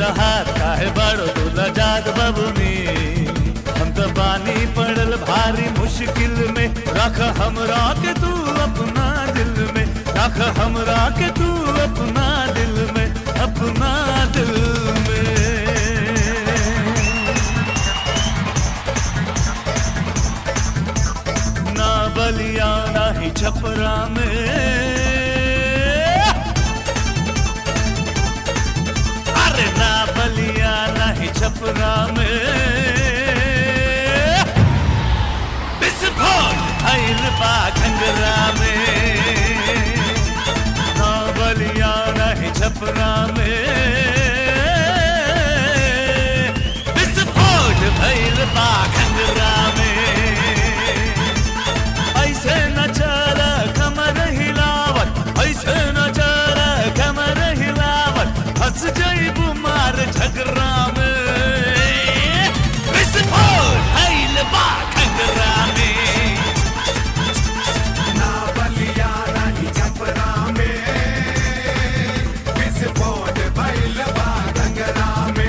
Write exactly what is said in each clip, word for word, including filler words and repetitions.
हाथ काहे बड़ो दूल्हा जात बबुनी। हम तो बानी पड़ल भारी मुश्किल में, रख हमरा के तू अपना दिल में, रख हमरा के तू अपना दिल में, अपना दिल में। ना बलिया ना ही छपरा में, अरे ना बलिया ना ही छपरा में, विस्फोट भइल बा घंघरा में। ना बलिया ना ही छपरा में, विस्फोट भइल बा घंघरा में। ऐसे न चल कमर हिलावत, ऐसे न चल कमर हिलावत, हंस जइबू मार झगड़ा में। विस्फोट भइल बा घंघरा में। ना बलिया ना ही छपरा में, विस्फोट भइल बा घंघरा में।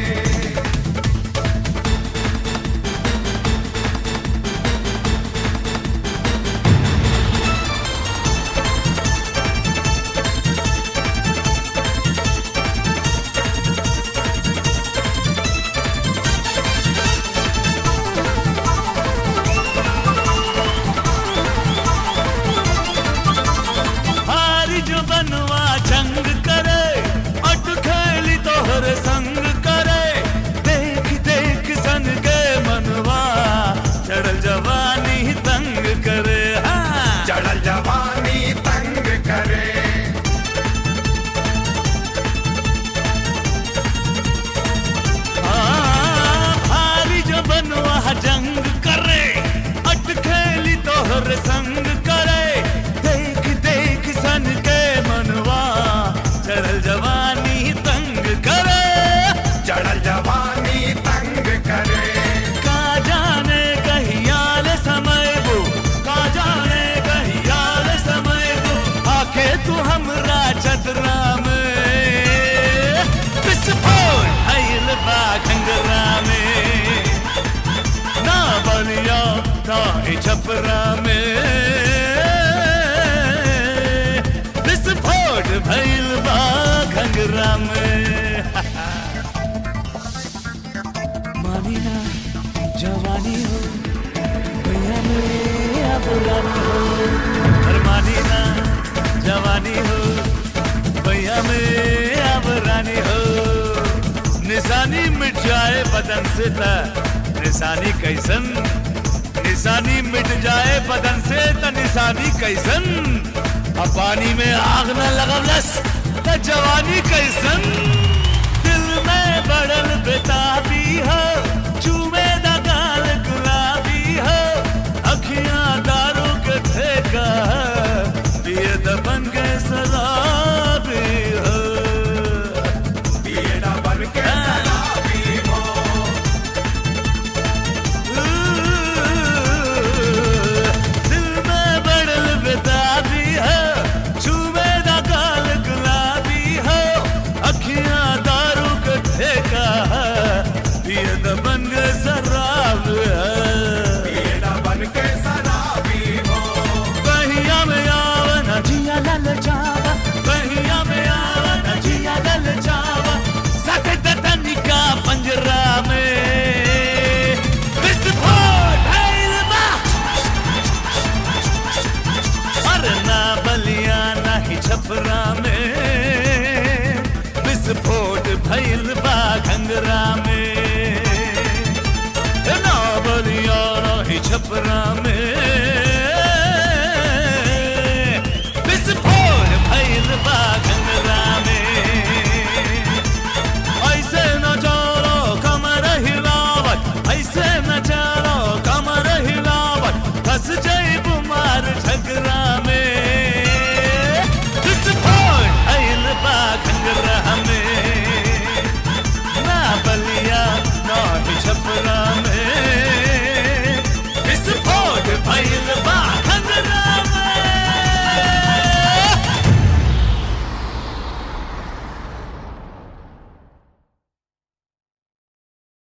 हारी जो बनवा जंग करे, अट खेली तोहर संग करे, देख देख सन के मनवा, चढ़ल जवानी तंग करे। हाँ चढ़ल जवानी तंग करे। हाँ, हारी जो बनवा जंग करे, अट खेली तोहर संग करे, देख देख सन के मनवा, चढ़ल जवानी तंग करे। चढ़ल जवानी तंग करे। का जाने कहियाल समय वो, का जाने कहियाल समय वो, आके तू हमरा चतरा में। विस्फोट भइल बा घंघरा में। ना बलिया ना ही छपरा में, विस्फोट भइल बा घंघरा में। मानी ना जवानी हो, भैया में अब रानी हो। अरे मानी ना जवानी हो, भैया में अब रानी हो। निशानी मिट जाए बदन से ता निशानी कैसन, निशानी मिट जाए बदन से त निशानी कैसन। अब पानी में आग न लगवलस त जवानी कैसन। दिल में बड़ल बेताबी हो, चूमे दा गाल गुलाबी हो, अखियां दारू के ठेका, पिए द बन के शराबी हो। पिए ना बन के शराबी हो। दिल में बड़ल बेताबी हो, चूमे दा गाल गुलाबी हो, अखियां दारू के ठेका, पिए द बन के शराब है। पिए ना बन के शराबी हो। बहिया में आवन जिया लल जावा, बहिया में आवन जिया लल जावा, सके तनिका पंजरा में। विस्फोट भइल बा, अरे ना बलिया ना ही छपरा में।